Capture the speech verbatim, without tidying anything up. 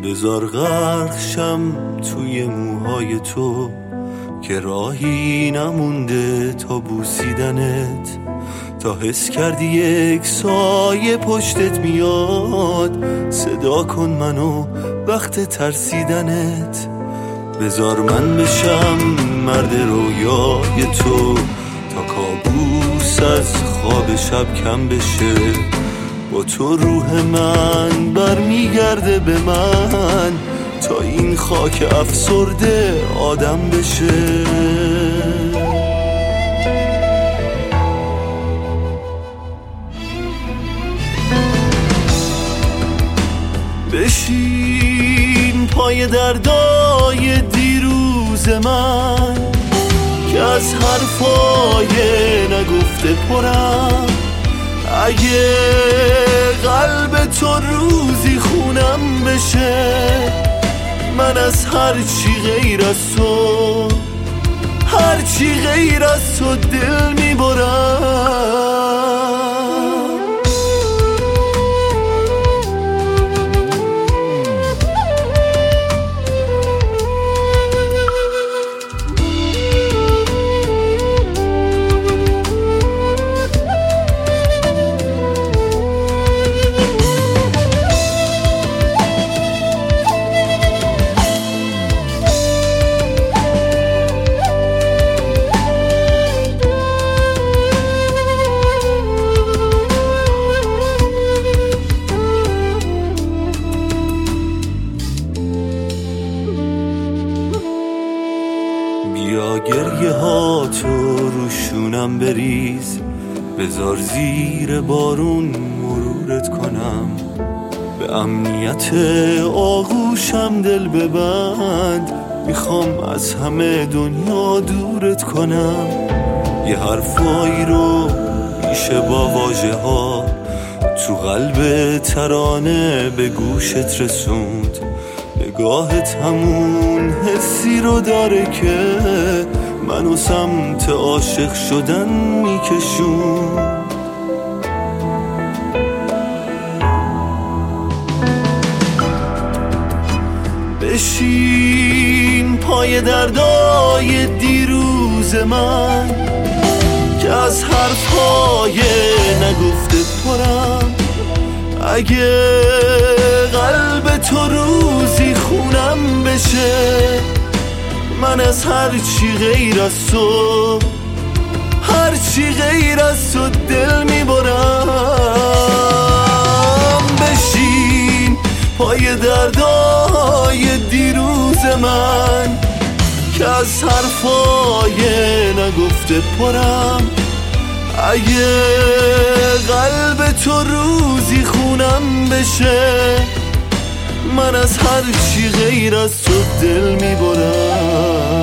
بذار غرق شم توی موهای تو که راهی نمونده تا بوسیدنت، تا حس کردی یک سایه پشتت میاد. صدا کن منو وقت ترسیدنت، بذار من بشم مرد رویای تو تا کابوس از خواب شب کم بشه. با تو روح من برمیگرده به من تا این خاک افسرده آدم بشه. بشین پای دردای دیروز من که از حرفای نگفته پرم. اگه قلب تو روزی خونم بشه، من از هر چی غیر از تو، هر چی غیر از تو دل میبرم. بیا گریه ها تو روشونم بریز، بذار زیر بارون مرورت کنم. به امنیت آغوشم دل ببند، میخوام از همه دنیا دورت کنم. یه حرفایی رو میشه با واژه ها تو قلب ترانه به گوشت رسوند. نگاهت همون حسی رو داره که منو سمت عاشق شدن میکشون. بشین پای دردای دیروز من که از حرفهای نگفته پرم. اگه قلب تو روزی خونم بشه، من از هر چی غیر از تو، هر چی غیر از تو دل میبرم. بشین پای دردای دیروز من که از حرفای نگفته پرم. اگه قلب تو روزی خونم بشه، من از هر چی غیر از تو دل میبرم.